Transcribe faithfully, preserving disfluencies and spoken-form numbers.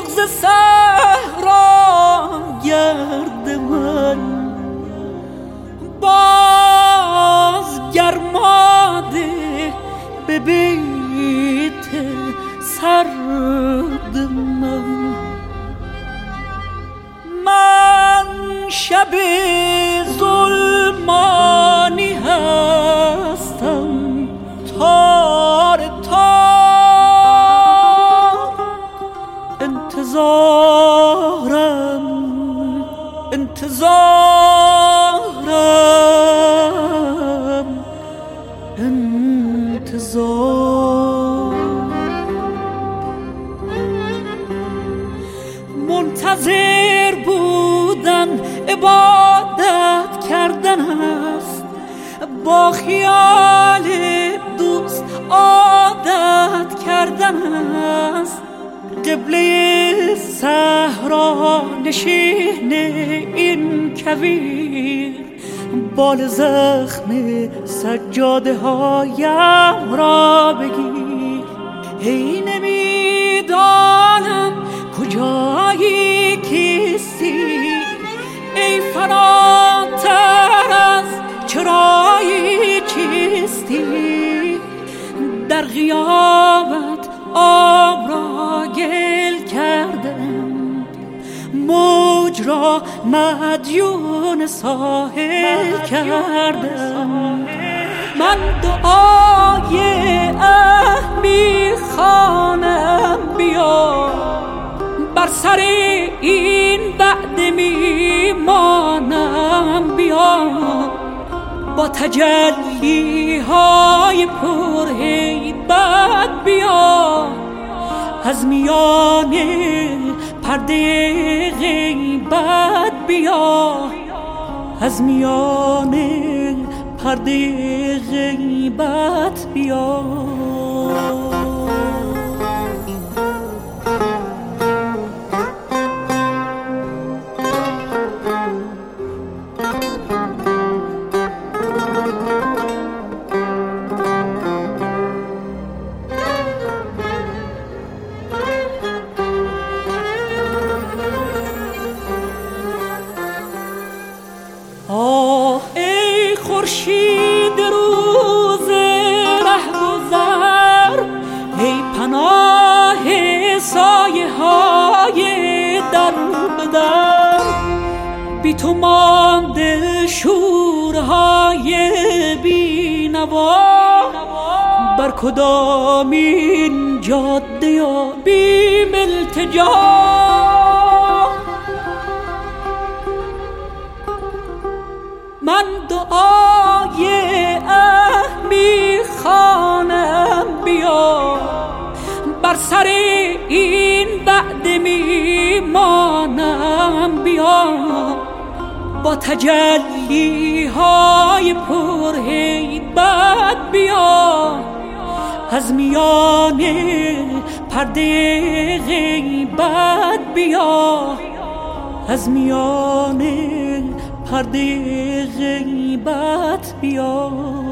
بغض صحرا گرد من باز گرماده به بیت سرد من. من شب ظلمانی هستم تار تار، انتظارم انتظارم انتظار. منتظر بودن عبادت کردن است، با خیال دوست عادت کردن است. قبله صحرا نشین این کویر، بال زخم سجاده هایم را بگیر. ای نمیدانم کجایی کیستی، ای فراتر از چرایی چیستی. در غیابت آب را گل کردم، موج را مدیون ساحل کردم. من دعای اه میخوانم بیا، بر سر این وعده میمانم بیا. با تجلی های پر هیبت بیا، از میان پرده غیبت بیا، از میان پرده غیبت بیا. آه ای خورشید روز رهگذر، ای پناه سایه های در بدر. بی تو مانده شورهای بی نوا، بر کدامین جاده یا بیم التجا. من دعای اه میخوانم بیا، بر سر این وعده میمانم بیا. با تجلی های پر هیبت بیا، از میان پرده غیبت بیا، از میان پرده غیبت بیا.